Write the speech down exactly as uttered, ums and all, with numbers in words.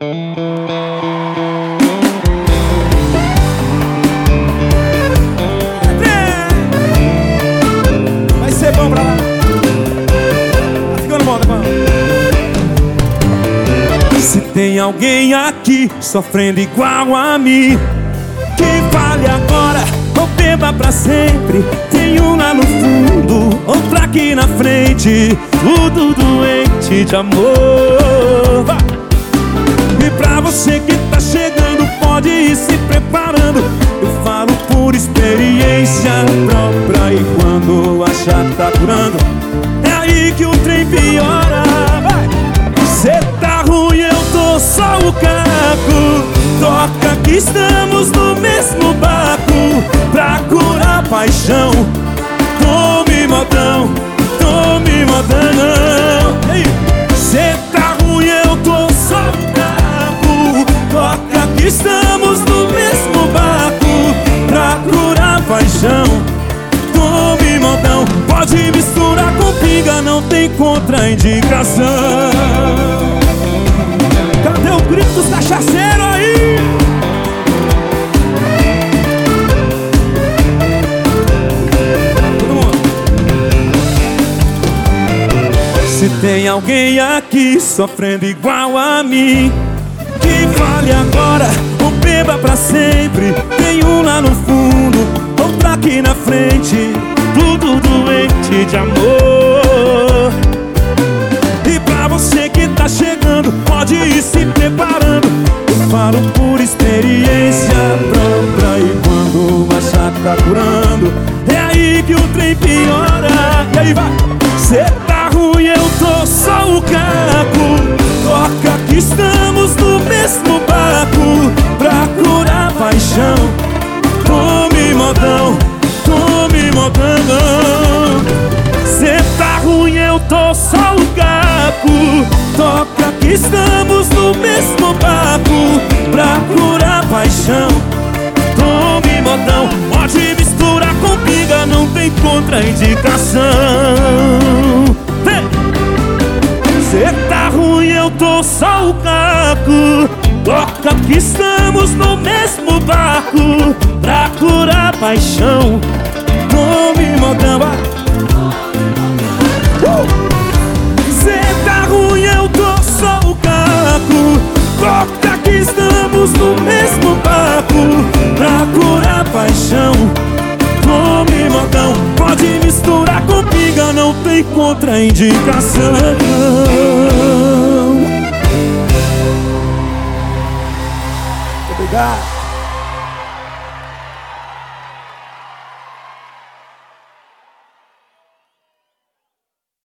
Vai ser bom pra lá. Tá ficando bom, tá bom. Se tem alguém aqui sofrendo igual a mim, que fale agora ou beba pra sempre. Tem um lá no fundo, outro aqui na frente, tudo doente de amor. Vai! E pra você que tá chegando, pode ir se preparando. Eu falo por experiência própria, e quando achar que tá curando, é aí que o trem piora. Vai! Cê tá ruim, eu tô só o caco. Toca que estamos no mesmo barco, pra curar a paixão. Tome modão, tome modão. Cê tá ruim, eu tô só o caco. Toca que estamos no mesmo barco, pra curar a paixão. Tome modão. Pode misturar com pinga, não tem contraindicação. Cadê o grito dos cachaceiros aí? Todo mundo. Se tem alguém aqui sofrendo igual a mim, que fale agora ou beba pra sempre. Tem um lá no fundo, outro aqui na frente, tudo doente de amor. E pra você que tá chegando, pode ir se preparando. Eu falo por experiência própria, e quando achar que tá curando, é aí que o trem piora. E aí vai! Cê tá ruim, eu tô só o caco. Toca que estamos no mesmo barco, pra curar a paixão. Tome modão, tome modão. Cê tá ruim, eu tô só o caco. Toca que estamos no mesmo barco, pra curar a paixão. Tome modão. Pode misturar com pinga, não tem contraindicação. Cê tá ruim, eu tô só o caco. Toca que estamos no mesmo barco, pra curar a paixão. Tome modão. uh! Cê tá ruim, eu tô só o caco. Toca que estamos no mesmo barco, pra curar a paixão. Tome modão. Pode misturar com pinga, não tem contraindicação. Obrigado.